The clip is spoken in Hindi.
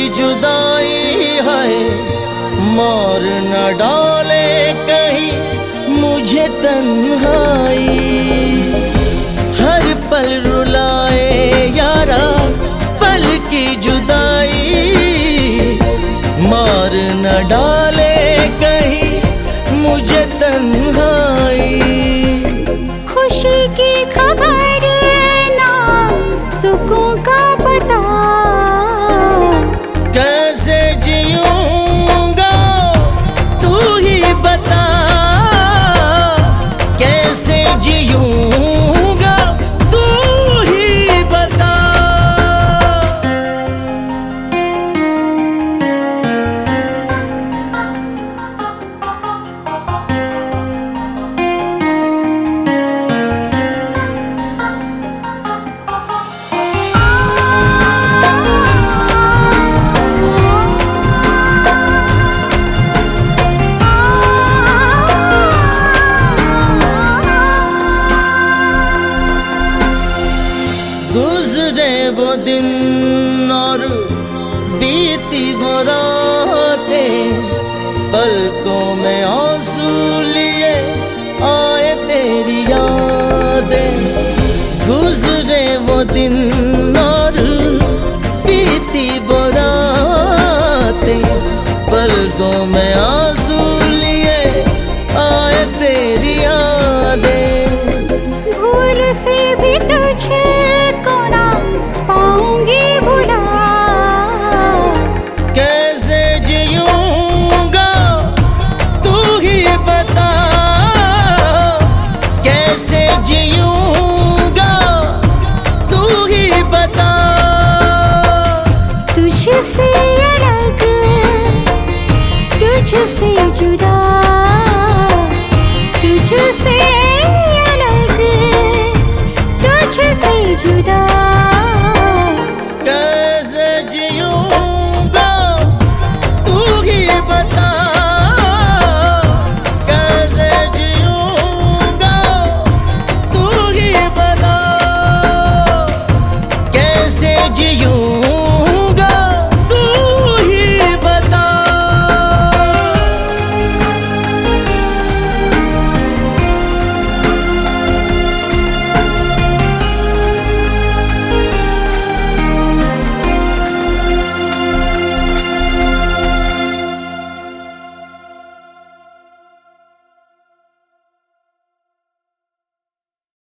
जुदाई है, मार न डाले कहीं मुझे तन्हाई। हर पल रुलाए यारा पल की जुदाई, मार न डाले कहीं मुझे तन्हाई। खुशी की खबर ना सुकून का पता, कैसे जीऊंगा तू ही बता, कैसे जीऊंगा तू ही बता। गुजरे वो दिन और बीती वो रातें, पलकों में आंसू लिए आए तेरी यादें। गुजरे वो दिन और बीती वो रातें, पलकों में आंसू लिए आए तेरी यादें। भूल से भी तुझे पाऊंगी भुला, कैसे जीऊंगा तू ही बता, कैसे जीऊंगा तू ही बता। तुझसे अलग तुझसे जुदा